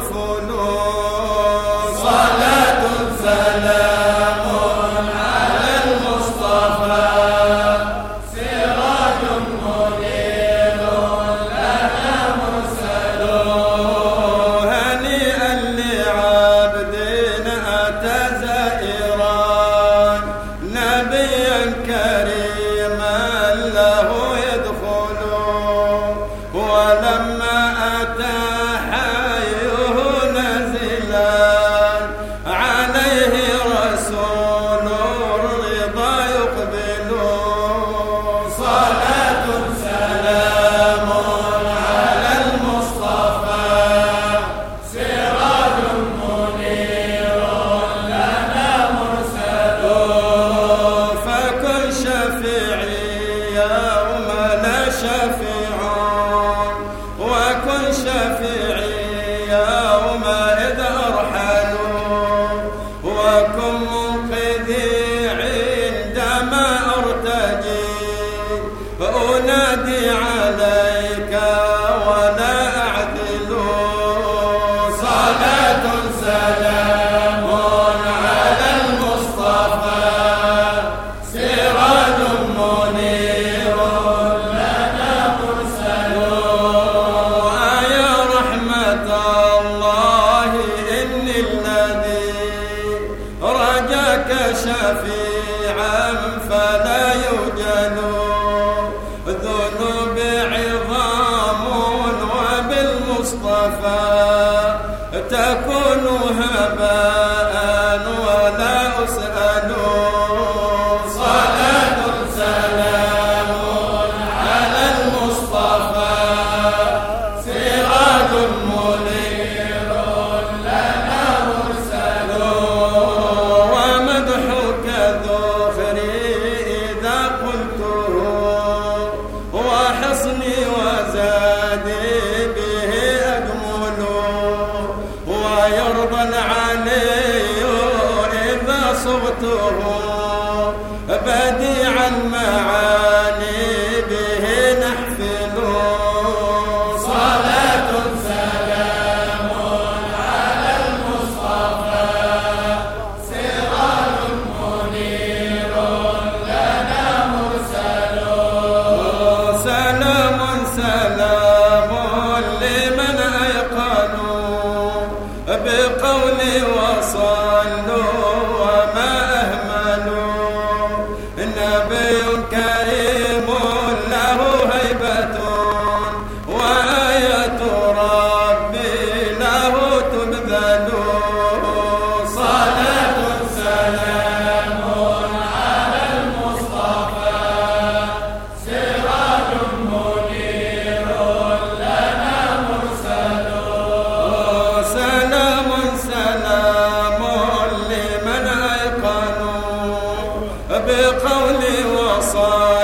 يغفلون. صلاة سلام على المصطفى سراج منير لنا مرسل. هنيئا لعبد أتى زائرا نبيا كريما له يدخل. ولما أتى حيه نزلا عليه رسول الرضا يقبل. صلاة سلام على المصطفى سراج منير لنا مرسل. فكن شفيعي يوم لا شفيعون وكن شفيعي يوم إذ أرحلوا. وكن منقذي عندما أرتجي أنادي عليك ولا أعدل. صلاة سلام على المصطفى سراج منير لنا مرسل. يا رحمة الله إني الذي رجاك شفيعا فلا يوجد. ذنوبي عظام وبالمصطفى تكون هباء ولا أسأل. صلاة سلام على المصطفى سراج منير لنا مرسل. ومدحك ذخري إذا قلته وحصني وزادي به أجمل. ويرضى العلي إذا صغته بديع المعاني به نحفل. صلاة سلام على المصطفى سراج منير لنا مرسل. سلام سلام لمن أيقنوا بقولي وصلوا وما أهملوا. نبي كريم له هيبة وآية ربي له تبذل. صلاة سلام على المصطفى سراج منير لنا مرسل. سلام سلام لمن أيقنوا بقولي وصال